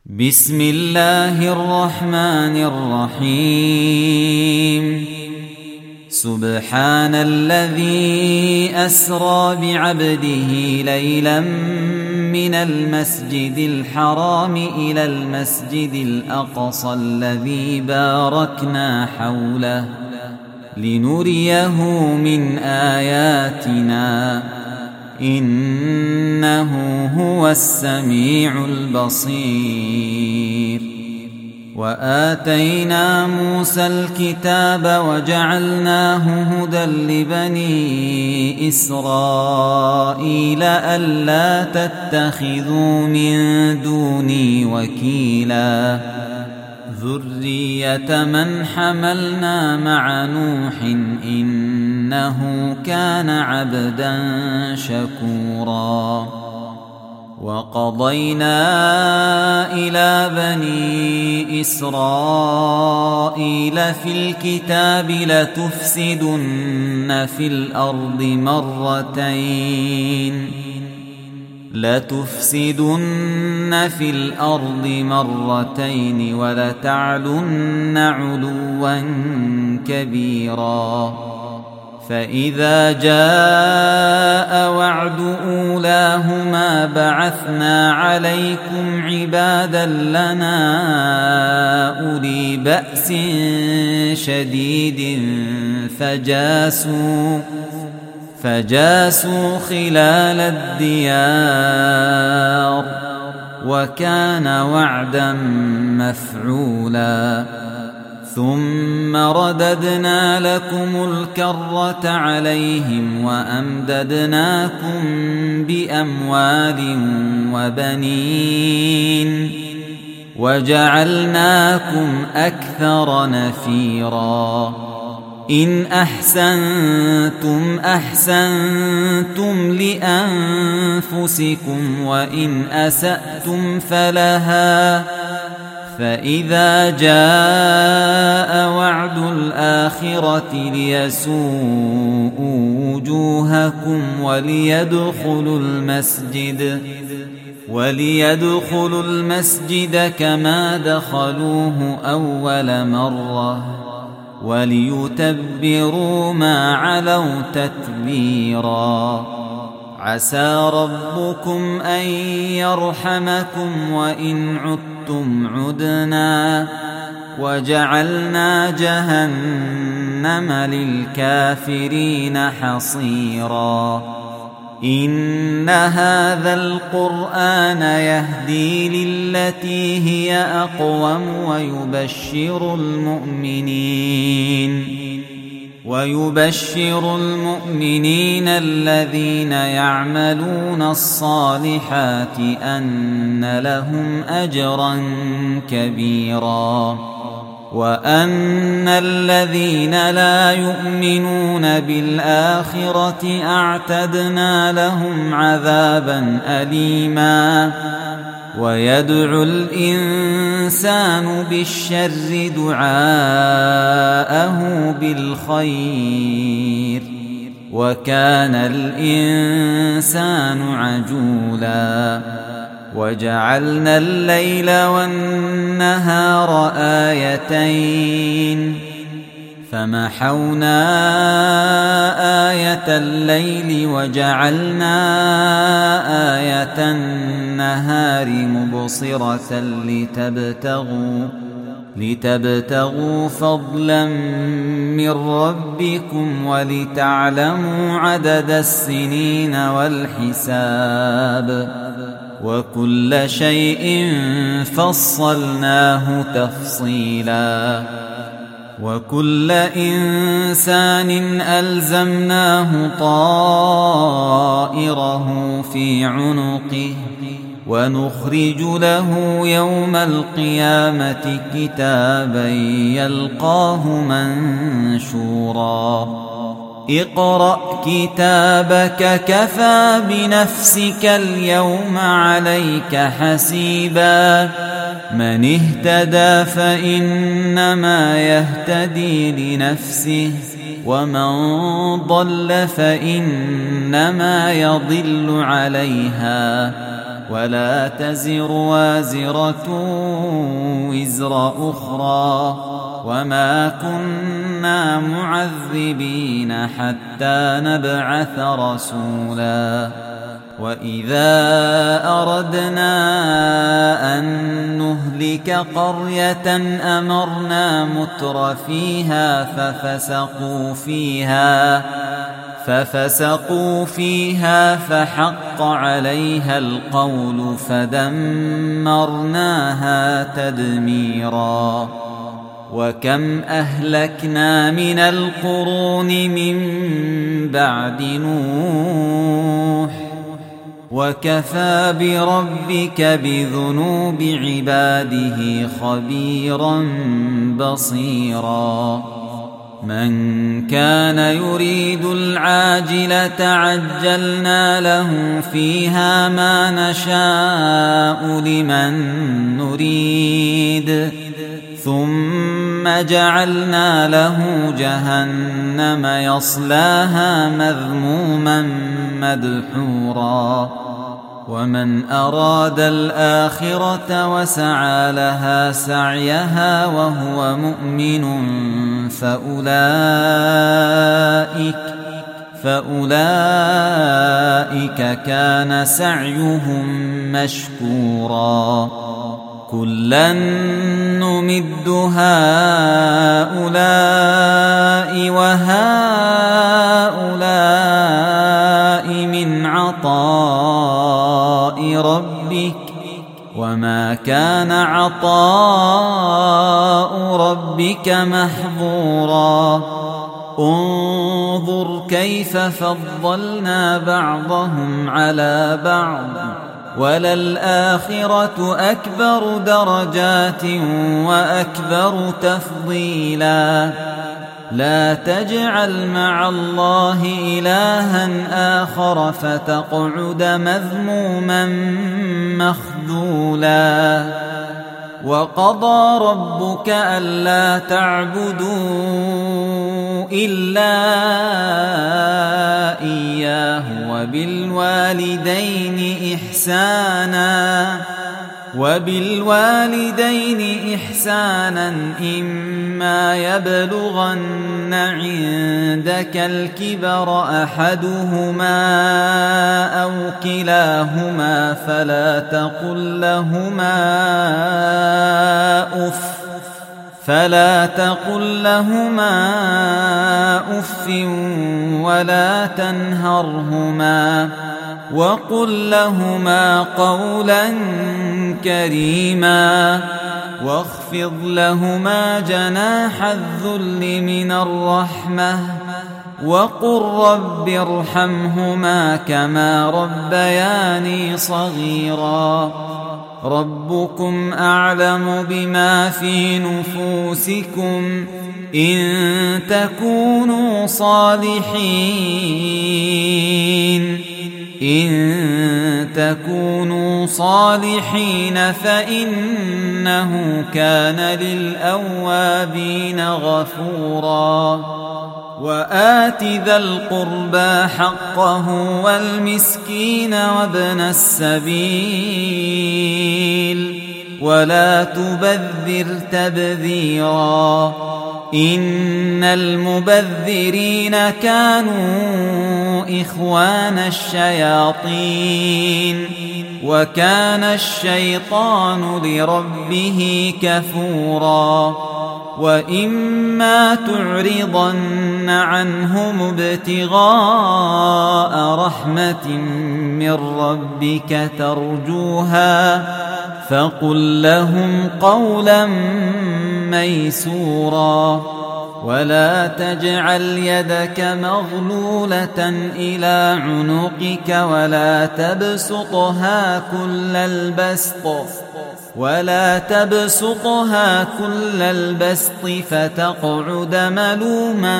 بسم الله الرحمن الرحيم. سبحان الذي أسرى بعبده ليلا من المسجد الحرام إلى المسجد الأقصى الذي باركنا حوله لنريه من آياتنا إنه هو السميع البصير. وآتينا موسى الكتاب وجعلناه هدى لبني إسرائيل ألا تتخذوا من دوني وكيلا ذرية من حملنا مع نوح إنه كان عبدا شكورا. وقضينا إلى بني إسرائيل في الكتاب لتفسدن في الأرض مرتين ولتعلن علوا كبيرا. فإذا جاء وعد أولاهما بعثنا عليكم عبادا لنا أولي بأس شديد فجاسوا خلال الديار وكان وعدا مفعولا. ثم رددنا لكم الكرة عليهم وأمددناكم بأموال وبنين وجعلناكم أكثر نفيرا. إن أحسنتم أحسنتم لأنفسكم وإن أسأتم فلها. فإذا جاء وعد الآخرة ليسوءوا وجوهكم وليدخلوا المسجد كما دخلوه أول مرة وليتبروا ما علوا تتبيرا. عسى ربكم أن يرحمكم وإن عدتم عدنا وجعلنا جهنم للكافرين حصيرا. إن هذا القرآن يهدي للتي هي أقوم ويبشر المؤمنين الذين يعملون الصالحات أن لهم أجرا كبيرا. وأن الذين لا يؤمنون بالآخرة أعتدنا لهم عذابا أليما. ويدعو الإنسان بالشر دعاءه بالخير وكان الإنسان عجولا. وجعلنا الليل والنهار آيتين فمحونا آية الليل وجعلنا آية النهار مبصرة لتبتغوا فضلا من ربكم ولتعلموا عدد السنين والحساب وكل شيء فصلناه تفصيلا. وكل إنسان ألزمناه طائره في عنقه ونخرج له يوم القيامة كتابا يلقاه منشورا. اقرأ كتابك كفى بنفسك اليوم عليك حسيبا. من اهتدى فإنما يهتدي لنفسه ومن ضل فإنما يضل عليها ولا تزر وازرة وزر أخرى وما كنا معذبين حتى نبعث رسولا وإذا أردنا أن نهلك قرية أمرنا متر فيها ففسقوا فيها فحق عليها القول فدمرناها تدميرا وكم أهلكنا من القرون من بعد نوح وكفى بربك بذنوب عباده خبيرا بصيرا من كان يريد العاجلة عجلنا له فيها ما نشاء لمن نريد ثم جعلنا له جهنم يصلاها مذموما مدحورا ومن أراد الآخرة وسعى لها سعيها وهو مؤمن فأولئك كان سعيهم مشكورا كلا نمد هؤلاء وهؤلاء من عطاء ربك وما كان عطاء ربك محظورا انظر كيف فضلنا بعضهم على بعض وللآخرة أكبر درجات وأكبر تفضيلا لا تجعل مع الله إلها آخر فتقعد مذموما مخذولا وقضى ربك ألا تعبدوا إلا إياه وبالوالدين إحسانا إما يبلغن عندك الكبر أحدهما أو كلاهما فلا تقل لهما أف ولا تنهرهما وقل لهما قولا كريما واخفض لهما جناح الذل من الرحمة وقل رب ارحمهما كما ربياني صغيرا ربكم أعلم بما في نفوسكم إن تكونوا صالحين فإنه كان للأوابين غفورا وآت ذا القربى حقه والمسكين وابن السبيل ولا تبذر تبذيرا إن المبذرين كانوا إخوان الشياطين وكان الشيطان لربه كفورا وإما تعرضن عنهم ابتغاء رحمة من ربك ترجوها فقل لهم قولا ميسورا ولا تجعل يدك مغلولة إلى عنقك ولا تبسطها كل البسط فتقعد ملوما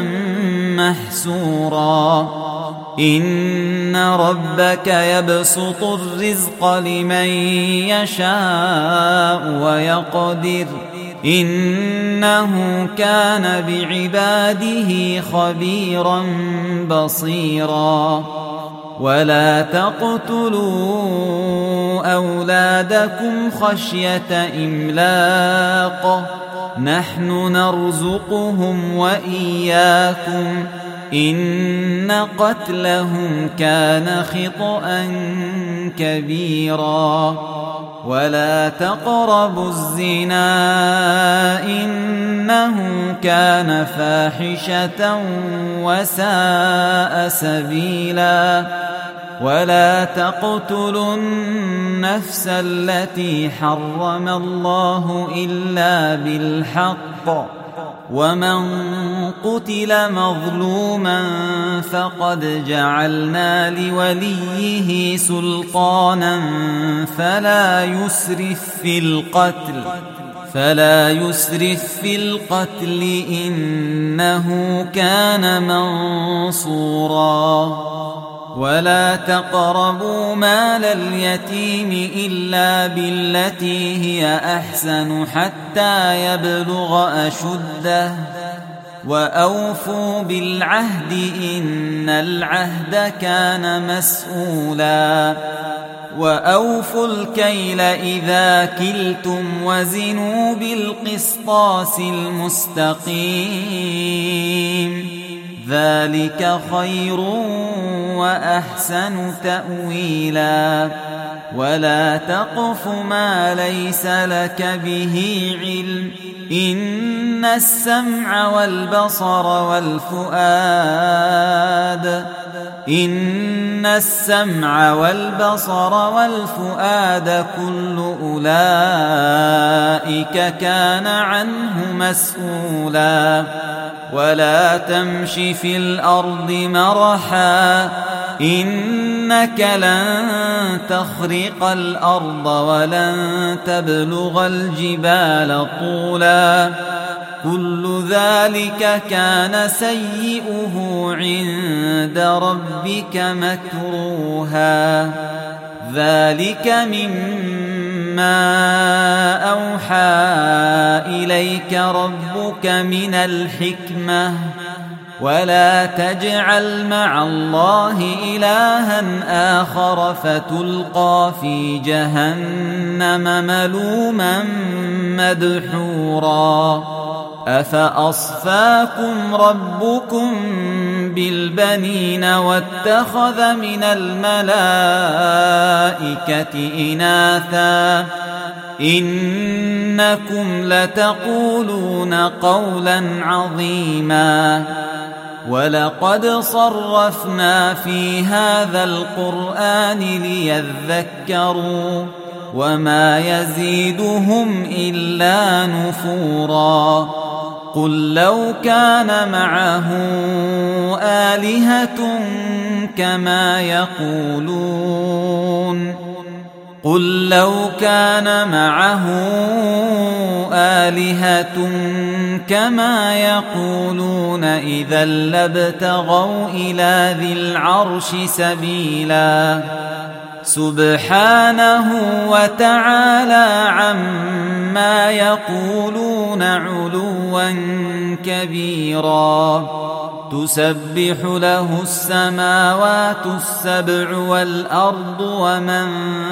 محسورا إن ربك يبسط الرزق لمن يشاء ويقدر إنه كان بعباده خبيرا بصيرا ولا تقتلوا أولادكم خشية إملاق نحن نرزقهم وإياكم إن قتلهم كان خطأ كبيرا ولا تقربوا الزنا إنه كان فاحشة وساء سبيلا ولا تقتلوا النفس التي حرم الله إلا بالحق ومن قتل مظلوما فقد جعلنا لوليه سلطانا فلا يسرف في القتل إنه كان منصورا ولا تقربوا مال اليتيم إلا بالتي هي أحسن حتى يبلغ أشده وأوفوا بالعهد إن العهد كان مسؤولا وأوفوا الكيل إذا كلتم وزنوا بالقسطاس المستقيم ذلك خير وأحسن تأويلا ولا تقف ما ليس لك به علم إن السمع والبصر والفؤاد كل أولئك كان عنه مسؤولا ولا تمش في الأرض مرحا إنك لن تخرق الأرض ولن تبلغ الجبال طولا كل ذلك كان سيئه عند ربك مكروها ذلك مما أوحى إليك ربك من الحكمة ولا تجعل مع الله إلها آخر فتلقى في جهنم ملوما مدحورا أفأصفاكم ربكم بالبنين واتخذ من الملائكة إناثا إنكم لتقولون قولا عظيما ولقد صرفنا في هذا القرآن ليذكروا وما يزيدهم إلا نفورا قل لو كان معه آلهة كما يقولون إذا لابتغوا إلى ذي العرش سبيلا سبحانه وتعالى عما يقولون علوا كبيرا تسبح له السماوات السبع والأرض ومن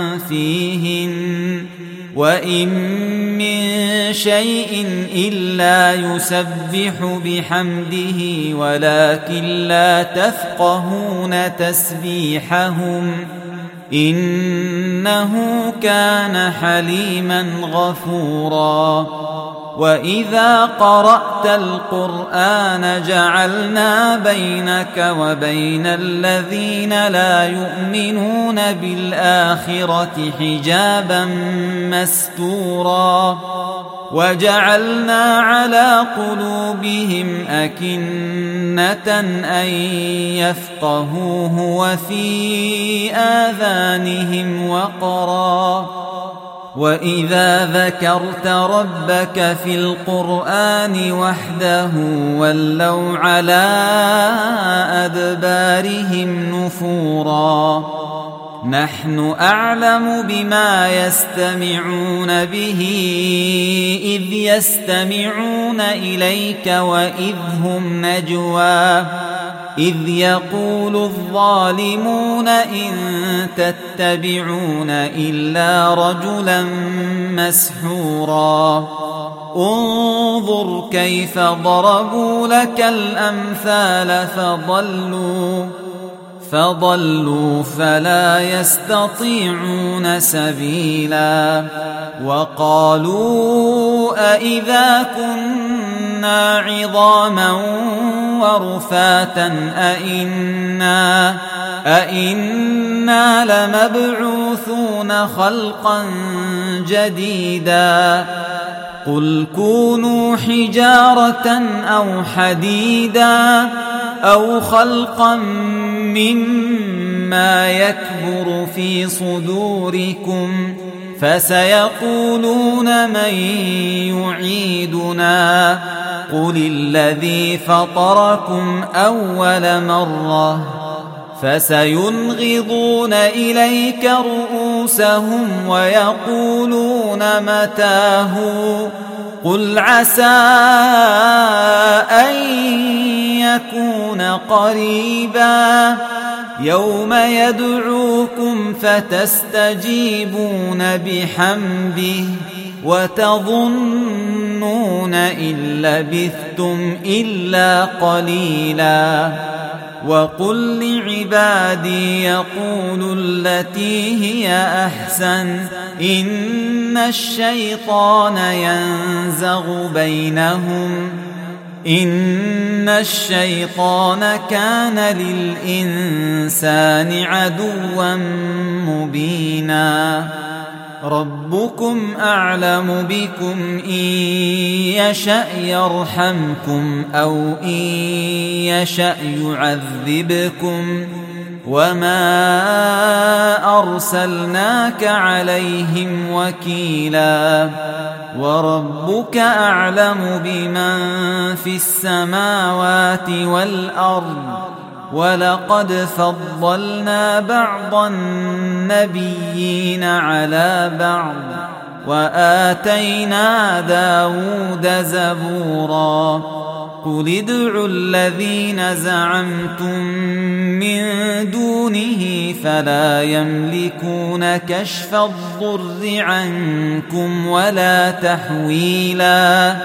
فيهن وإن من شيء إلا يسبح بحمده ولكن لا تفقهون تسبيحهم إنه كان حليما غفورا وإذا قرأت القرآن جعلنا بينك وبين الذين لا يؤمنون بالآخرة حجابا مستورا وجعلنا على قلوبهم أكنة أن يفقهوه وفي آذانهم وقرا وإذا ذكرت ربك في القرآن وحده ولوا على أدبارهم نفورا نحن أعلم بما يستمعون به إذ يستمعون إليك وإذ هم إذ يقول الظالمون إن تتبعون إلا رجلا مسحورا انظر كيف ضربوا لك الأمثال فضلوا فلا يستطيعون سبيلا وقالوا أإذا كنا عظاما ورفاتا أإنا لمبعوثون خلقا جديدا قل كونوا حجارة أو حديدا أو خلقا مما يكبر في صدوركم فسيقولون من يعيدنا قل الذي فطركم أول مرة فسينغضون إليك رؤوسهم ويقولون متاه قل عسى أن يكون قريبا يوم يدعوكم فتستجيبون بحمده وتظنون إن لبثتم إلا قليلا وقل لعبادي يقولوا التي هي أحسن إن الشيطان كان للإنسان عدوا مبينا ربكم أعلم بكم إن يشأ يرحمكم أو إن يشأ يعذبكم وما أرسلناك عليهم وكيلا وربك أعلم بمن في السماوات والأرض ولقد فضلنا بعض النبيين على بعض وآتينا داود زبورا قل ادعوا الذين زعمتم من دونه فلا يملكون كشف الضر عنكم ولا تحويلا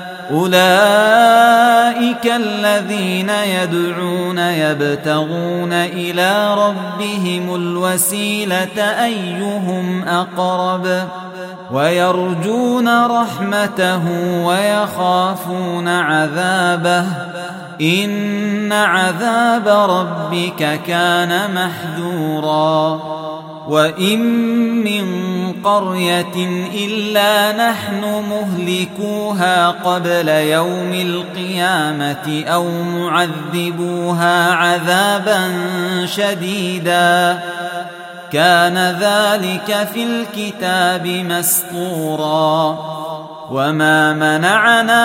أولئك الذين يدعون يبتغون إلى ربهم الوسيلة أيهم أقرب ويرجون رحمته ويخافون عذابه إن عذاب ربك كان محذورا وإن من قرية إلا نحن مهلكوها قبل يوم القيامة أو معذبوها عذابا شديدا كان ذلك في الكتاب مسطورا وما منعنا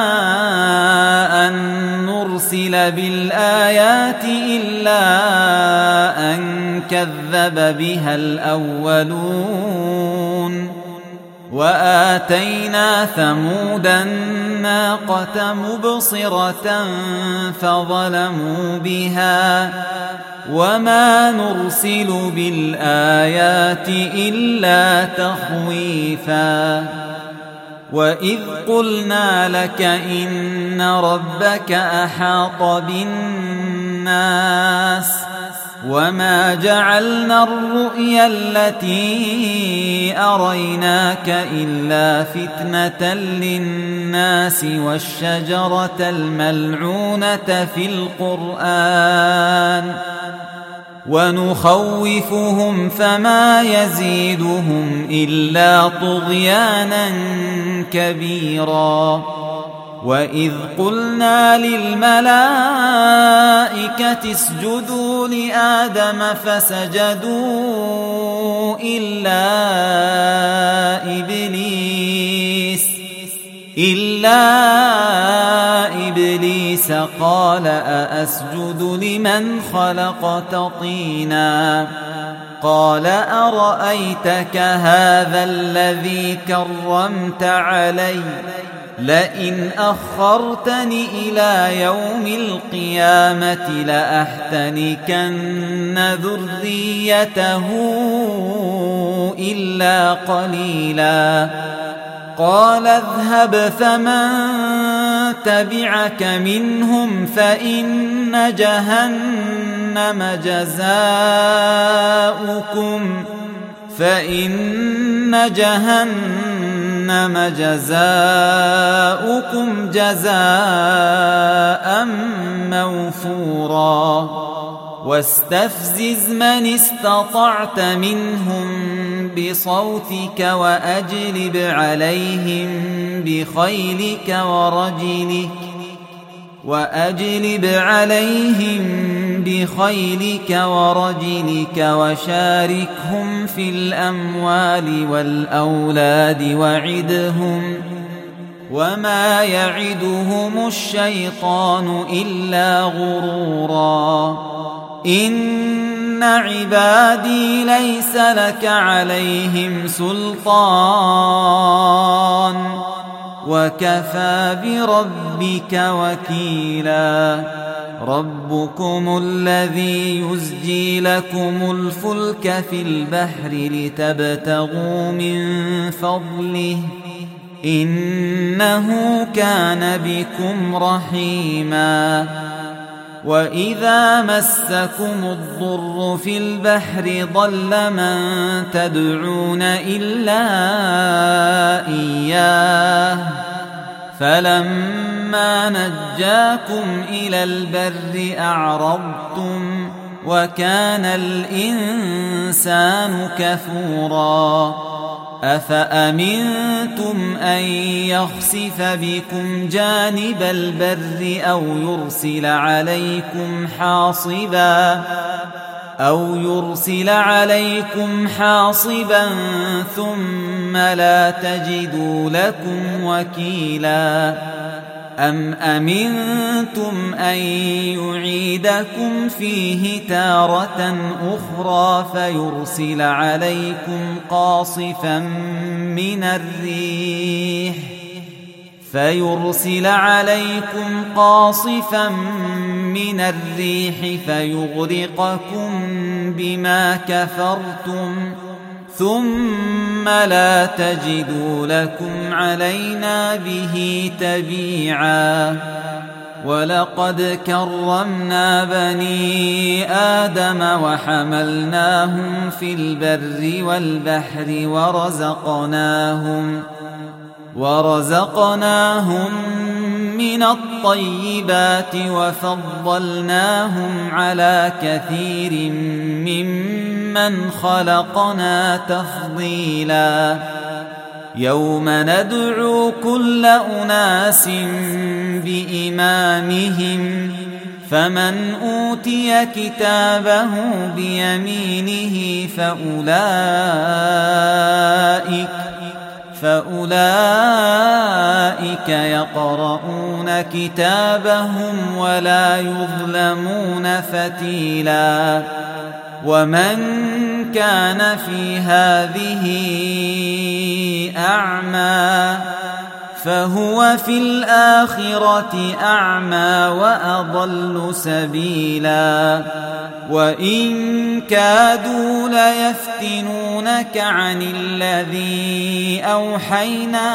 أن نرسل بالآيات إلا أن كذب بها الأولون وآتينا ثمود الناقة مبصرة فظلموا بها وما نرسل بالآيات إلا تخويفا وإذ قلنا لك إن ربك أحاط بالناس وما جعلنا الرؤيا التي أريناك إلا فتنة للناس والشجرة الملعونة في القرآن ونخوفهم فما يزيدهم إلا طغيانا كبيرا وإذ قلنا للملائكة اسجدوا لآدم فسجدوا إلا إبليس قال أأسجد لمن خلقت طينا قال أرأيتك هذا الذي كرمت علي لئن أخرتني إلى يوم القيامة لأحتنكن ذريته إلا قليلا قال اذهب فمن تبعك منهم فإن جهنم جزاؤكم جزاء موفورا واستفزز من استطعت منهم بصوتك وأجلب عليهم بخيلك ورجلك وشاركهم في الأموال والأولاد وعدهم وما يعدهم الشيطان إلا غرورا إن عبادي ليس لك عليهم سلطان وكفى بربك وكيلا ربكم الذي يزجي لكم الفلك في البحر لتبتغوا من فضله إنه كان بكم رحيما وإذا مسكم الضر في البحر ضل من تدعون إلا إياه فلما نجاكم إلى البر أعرضتم وكان الإنسان كفورا أفأمنتم أن يخسف بكم جانب البر أو يرسل عليكم حاصبا ثم لا تجدوا لكم وكيلا أم أمنتم أن يعيدكم فيه تارة أخرى فيرسل عليكم قاصفا من الريح فيغرقكم بما كفرتم ثم لا تجدوا لكم علينا به تبيعا ولقد كرمنا بني آدم وحملناهم في البر والبحر ورزقناهم من الطيبات وفضلناهم على كثير ممن خلقنا تفضيلا يوم ندعو كل أناس بإمامهم فمن أوتي كتابه بيمينه فأولئك يقرؤون كتابهم ولا يظلمون فتيلا ومن كان في هذه أعمى فهو في الآخرة أعمى وأضل سبيلا وإن كادوا ليفتنونك عن الذي أوحينا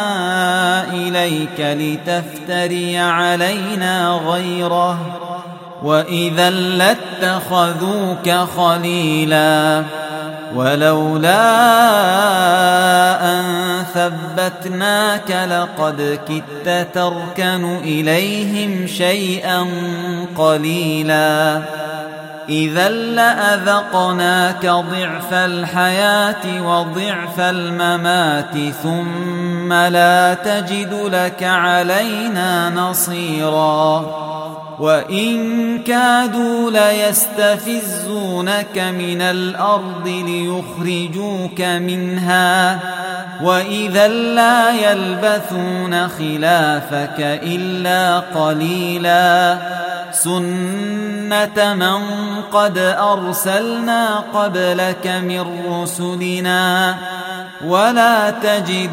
إليك لتفتري علينا غيره وإذا لاتخذوك خليلا ولولا أن ثبتناك لقد كدت تركن إليهم شيئا قليلا إذا لأذقناك ضعف الحياة وضعف الممات ثم لا تجد لك علينا نصيرا وإن كادوا ليستفزونك من الأرض ليخرجوك منها وإذا لا يلبثون خلافك إلا قليلا سنة من قد أرسلنا قبلك من رسلنا ولا تجد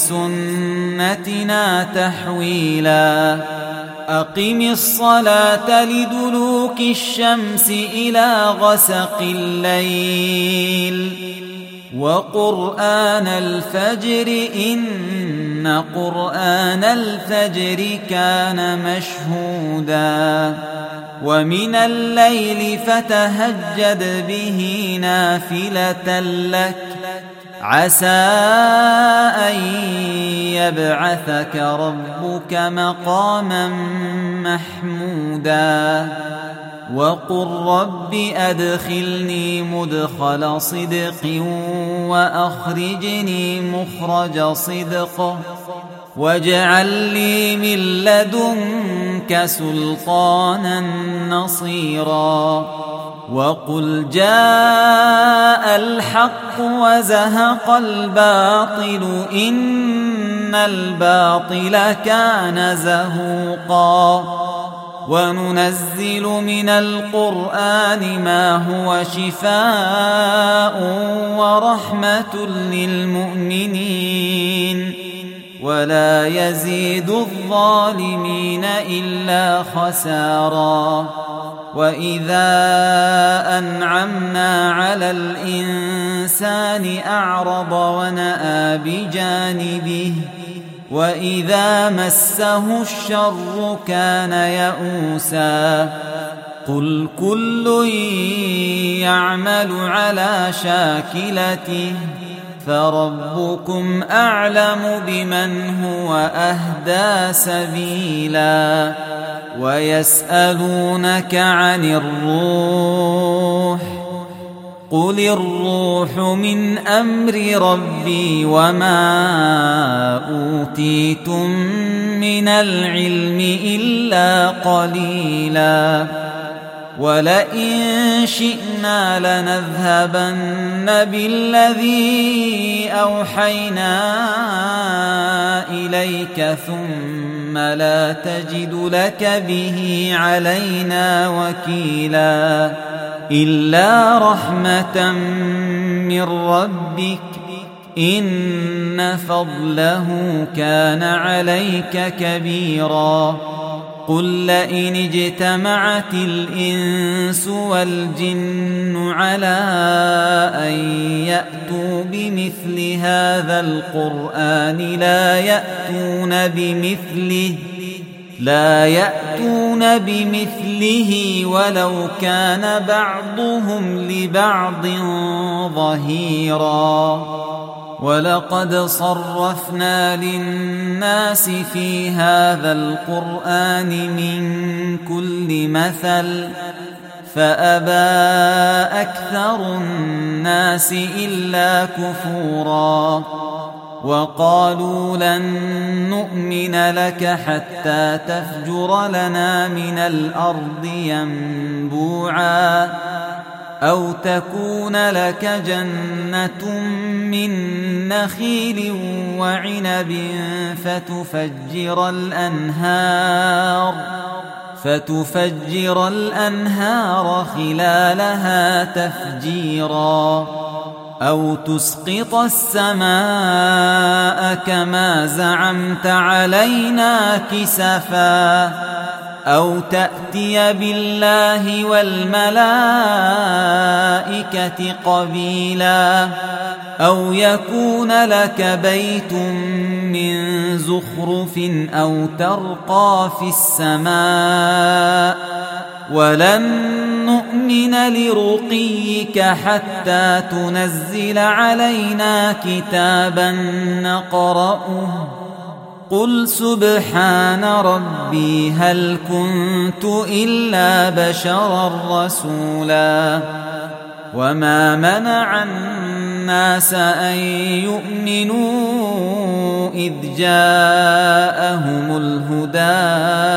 لسنتنا تحويلا أقم الصلاة لدلوك الشمس إلى غسق الليل وقرآن الفجر إن قرآن الفجر كان مشهودا ومن الليل فتهجد به نافلة لك عسى أن يبعثك ربك مقاما محمودا وقل رب أدخلني مدخل صدق وأخرجني مخرج صدق واجعل لي من لدنك سلطانا نصيرا وقل جاء الحق وزهق الباطل إن الباطل كان زهوقا وننزل من القرآن ما هو شفاء ورحمة للمؤمنين ولا يزيد الظالمين إلا خسارا وإذا أنعمنا على الإنسان أعرض ونأى بجانبه وإذا مسه الشر كان يئوسا قل كل يعمل على شاكلته فربكم أعلم بمن هو أهدى سبيلا ويسألونك عن الروح قل الروح من أمر ربي وما أوتيتم من العلم إلا قليلا ولئن شئنا لنذهبن بالذي أوحينا إليك ثم لا تجد لك به علينا وكيلا إلا رحمة من ربك إن فضله كان عليك كبيرا قل لئن اجتمعت الإنس والجن على أن يأتوا بمثل هذا القرآن لا يأتون بمثله ولو كان بعضهم لبعض ظهيرا ولقد صرفنا للناس في هذا القرآن من كل مثل فأبى أكثر الناس إلا كفورا وقالوا لن نؤمن لك حتى تفجر لنا من الأرض ينبوعا أو تكون لك جنة من نخيل وعنب فتفجر الأنهار خلالها تفجيرا أو تسقط السماء كما زعمت علينا كسفا أو تأتي بالله والملائكة قبيلا أو يكون لك بيت من زخرف أو ترقى في السماء ولن نؤمن لرقيك حتى تنزل علينا كتابا نقرأه قل سبحان ربي هل كنت إلا بشرا رسولا وما منع الناس أن يؤمنوا إذ جاءهم الهدى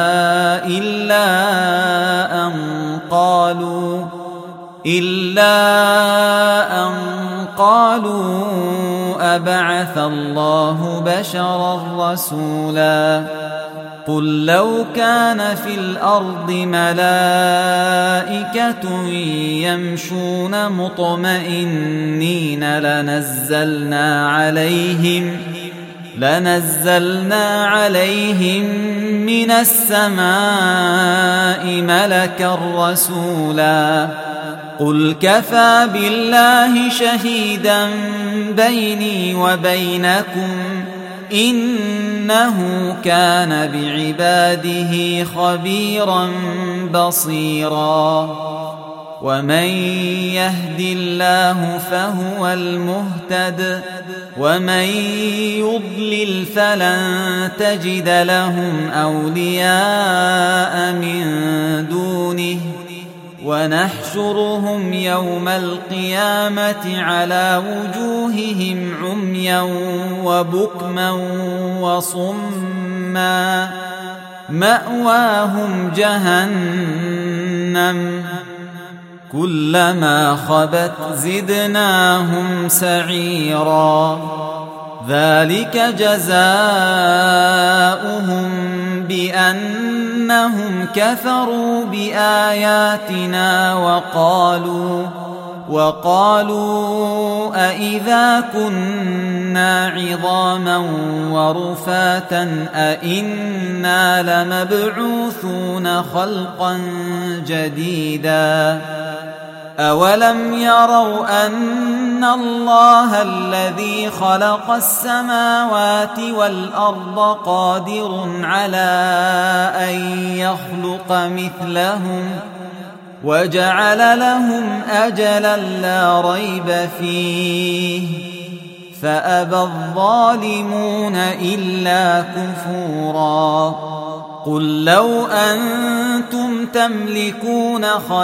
إلا أن قالوا أبعث الله بشرا رسولا قل لو كان في الأرض ملائكة يمشون مطمئنين لنزلنا عليهم من السماء ملكا رسولا قل كفى بالله شهيدا بيني وبينكم إنه كان بعباده خبيرا بصيرا ومن يهد الله فهو المهتد ومن يضلل فلن تجد لهم أولياء من دونه ونحشرهم يوم القيامة على وجوههم عميا وبكما وصما مأواهم جهنم كلما خبت زدناهم سعيرا ذلك جزاؤهم بأنهم كفروا بآياتنا وقالوا أإذا كنا عظاما ورفاتا أإنا لمبعوثون خلقا جديدا أولم يروا أن الله الذي خلق السماوات والأرض قادر على أن يخلق مثلهم وجعل لهم أجلا لا ريب فيه فأبى الظالمون إلا كفورا قل لو أنتم تملكون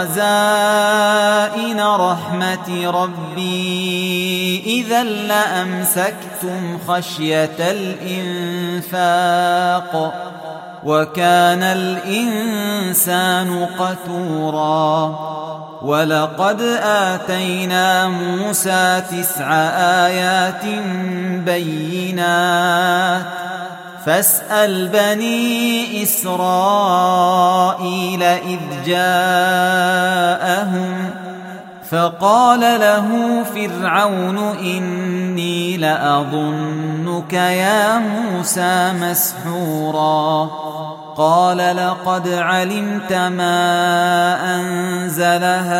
خزائن رحمة ربي إذا لأمسكتم خشية الإنفاق وكان الإنسان قتورا ولقد آتينا موسى 9 آيات بينات فاسأل بني إسرائيل إذ جاءهم فقال له فرعون إني لأظنك يا موسى مسحورا قال لقد علمت ما أنزل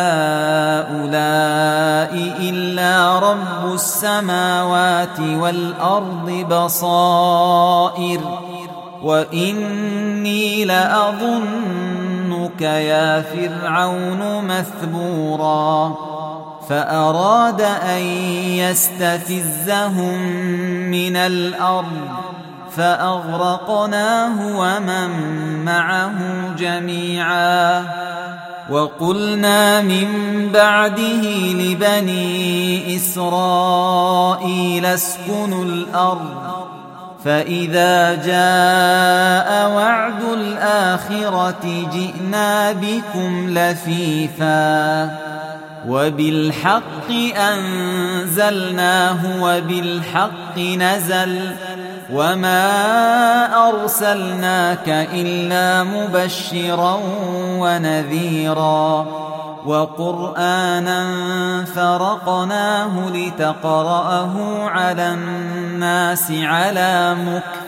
هؤلاء إلا رب السماوات والأرض بصائر وإني لأظنك يا فرعون مثبورا فأراد أن يستفزهم من الأرض فأغرقناه ومن معه جميعا وقلنا من بعده لبني إسرائيل اسكنوا الأرض فإذا جاء وعد الآخرة جئنا بكم لفيفا وبالحق أنزلناه وبالحق نزل وما أرسلناك إلا مبشرا ونذيرا وقرآنا فرقناه لتقرأه على الناس على مكث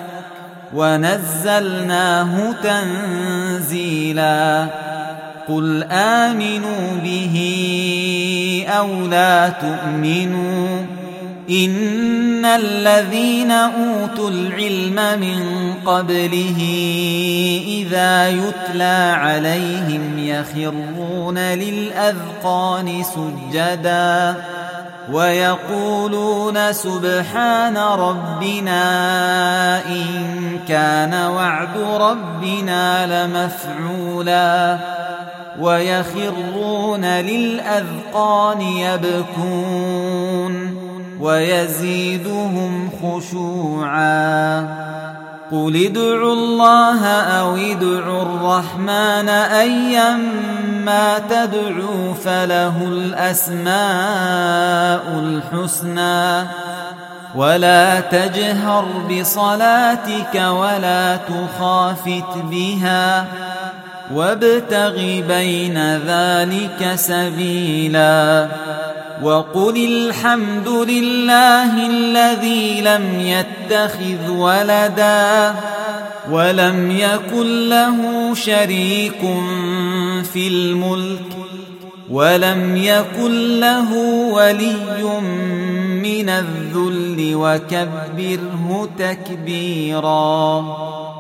ونزلناه تنزيلا قل آمنوا به أو لا تؤمنوا إن الذين أوتوا العلم من قبله إذا يتلى عليهم يخرون للأذقان سجدا ويقولون سبحان ربنا إن كان وعد ربنا لمفعولا ويخرون للأذقان يبكون ويزيدهم خشوعا قل ادعوا الله أو ادعوا الرحمن أيما تدعوا فله الأسماء الحسنى ولا تجهر بصلاتك ولا تخافت بها وابتغ بين ذلك سبيلا وقل الحمد لله الذي لم يتخذ ولدا ولم يكن له شريك في الملك ولم يكن له ولي من الذل وكبره تكبيرا.